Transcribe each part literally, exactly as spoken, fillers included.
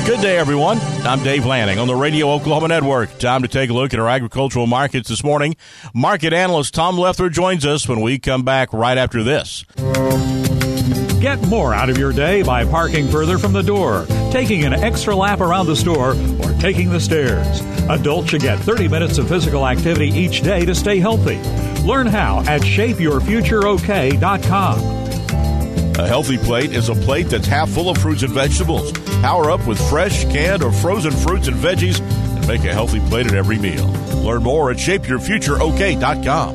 Good day, everyone. I'm Dave Lanning on the Radio Oklahoma Network. Time to take a look at our agricultural markets this morning. Market analyst Tom Leffler joins us when we come back right after this. Get more out of your day by parking further from the door, taking an extra lap around the store, or taking the stairs. Adults should get thirty minutes of physical activity each day to stay healthy. Learn how at shape your future o k dot com. A healthy plate is a plate that's half full of fruits and vegetables. Power up with fresh, canned, or frozen fruits and veggies and make a healthy plate at every meal. Learn more at shape your future o k dot com.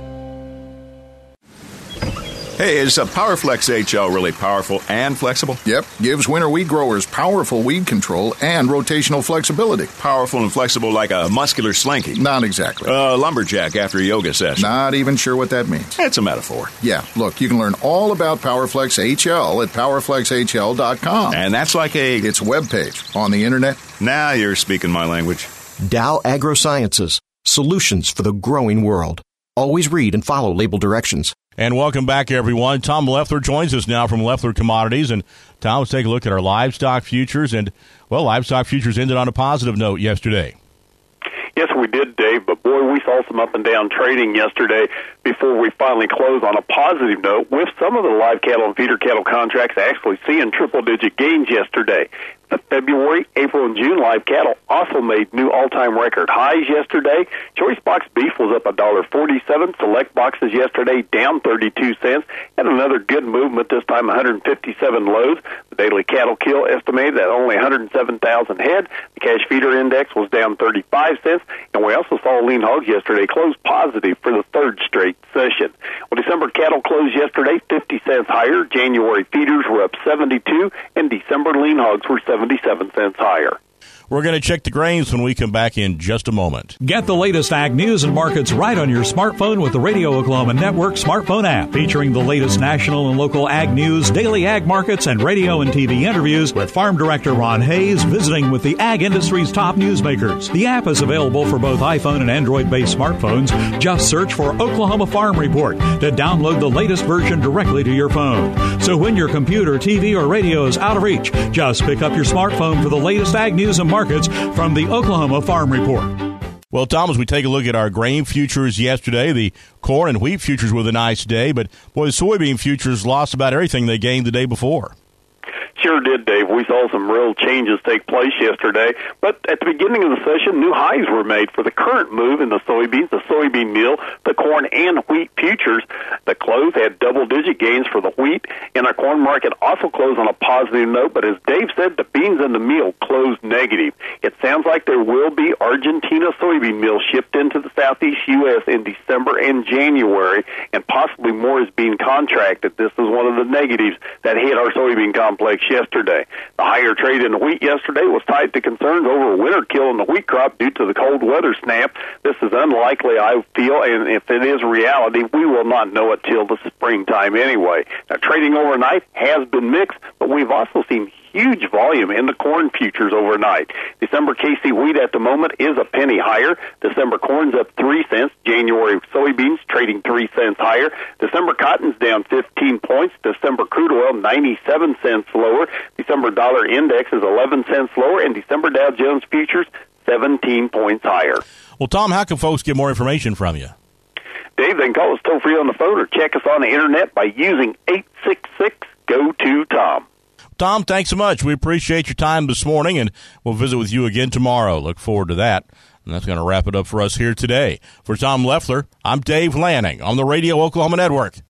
Hey, is uh, PowerFlex H L really powerful and flexible? Yep, gives winter wheat growers powerful weed control and rotational flexibility. Powerful and flexible like a muscular slinky? Not exactly. A uh, lumberjack after a yoga session? Not even sure what that means. It's a metaphor. Yeah, look, you can learn all about PowerFlex H L at powerflex h l dot com. And that's like a... It's a webpage on the internet. Now you're speaking my language. Dow AgroSciences, solutions for the growing world. Always read and follow label directions. And welcome back, everyone. Tom Leffler joins us now from Leffler Commodities. And, Tom, let's take a look at our livestock futures. And, well, livestock futures ended on a positive note yesterday. Yes, we did, Dave, but boy, we saw some up and down trading yesterday before we finally closed on a positive note, with some of the live cattle and feeder cattle contracts actually seeing triple-digit gains yesterday. The February, April, and June live cattle also made new all-time record highs yesterday. Choice box beef was up one dollar forty-seven. Select boxes yesterday down thirty-two cents. And another good movement, this time one hundred fifty-seven loads. The daily cattle kill estimated at only one hundred seven thousand head. The cash feeder index was down thirty-five cents. And we also saw lean hogs yesterday close positive for the third straight session. Well, December cattle closed yesterday fifty cents higher. January feeders were up seventy-two, and December lean hogs were seventy-seven cents higher. We're going to check the grains when we come back in just a moment. Get the latest ag news and markets right on your smartphone with the Radio Oklahoma Network smartphone app, featuring the latest national and local ag news, daily ag markets, and radio and T V interviews with Farm Director Ron Hayes visiting with the ag industry's top newsmakers. The app is available for both iPhone and Android-based smartphones. Just search for Oklahoma Farm Report to download the latest version directly to your phone. So when your computer, T V, or radio is out of reach, just pick up your smartphone for the latest ag news and markets from the Oklahoma Farm Report. Well, Tom, as we take a look at our grain futures yesterday, the corn and wheat futures were a nice day, but, boy, the soybean futures lost about everything they gained the day before. Sure did, Dave. We saw some real changes take place yesterday. But at the beginning of the session, new highs were made for the current move in the soybeans, the soybean meal, the corn, and wheat futures. The close had double-digit gains for the wheat, and our corn market also closed on a positive note. But as Dave said, the beans and the meal closed negative. It sounds like there will be Argentina soybean meal shipped into the southeast U S in December and January, and possibly more is being contracted. This is one of the negatives that hit our soybean complex yesterday. The higher trade in the wheat yesterday was tied to concerns over a winter kill in the wheat crop due to the cold weather snap. This is unlikely, I feel, and if it is reality, we will not know it till the springtime anyway. Now, trading overnight has been mixed, but we've also seen huge volume in the corn futures overnight. December K C wheat at the moment is a penny higher. December corn's up three cents. January soybeans trading three cents higher. December cotton's down fifteen points. December crude oil ninety-seven cents lower. December dollar index is eleven cents lower, and December Dow Jones futures seventeen points higher. Well, Tom, how can folks get more information from you? Dave, they can call us toll free on the phone or check us on the internet by using eight six six, G O two, T O M. Tom, thanks so much. We appreciate your time this morning, and we'll visit with you again tomorrow. Look forward to that. And that's going to wrap it up for us here today. For Tom Leffler, I'm Dave Lanning on the Radio Oklahoma Network.